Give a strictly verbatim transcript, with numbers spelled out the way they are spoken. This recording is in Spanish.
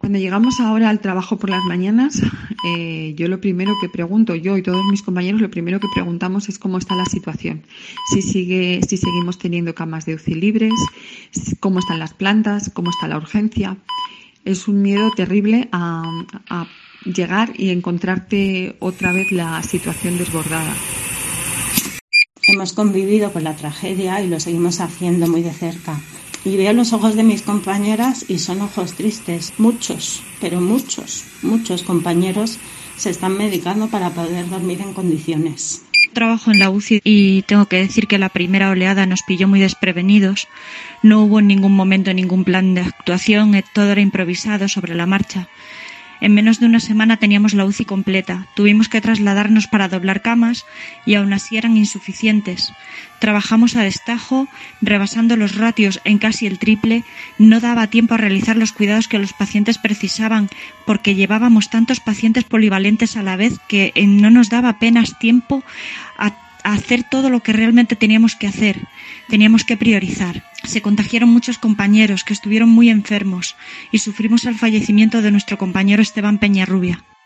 Cuando llegamos ahora al trabajo por las mañanas, eh, yo lo primero que pregunto, yo y todos mis compañeros, lo primero que preguntamos es cómo está la situación. Si sigue, si seguimos teniendo camas de U C I libres, cómo están las plantas, cómo está la urgencia. Es un miedo terrible a, a llegar y encontrarte otra vez la situación desbordada. Hemos convivido con la tragedia y lo seguimos haciendo muy de cerca. Y veo los ojos de mis compañeras y son ojos tristes. Muchos, pero muchos, muchos compañeros se están medicando para poder dormir en condiciones. Trabajo en la U C I y tengo que decir que la primera oleada nos pilló muy desprevenidos. No hubo en ningún momento ningún plan de actuación, todo era improvisado sobre la marcha. En menos de una semana teníamos la U C I completa. Tuvimos que trasladarnos para doblar camas y aún así eran insuficientes. Trabajamos a destajo, rebasando los ratios en casi el triple. No daba tiempo a realizar los cuidados que los pacientes precisaban porque llevábamos tantos pacientes polivalentes a la vez que no nos daba apenas tiempo a a hacer todo lo que realmente teníamos que hacer. Teníamos que priorizar. Se contagiaron muchos compañeros que estuvieron muy enfermos y sufrimos el fallecimiento de nuestro compañero Esteban Peñarrubia.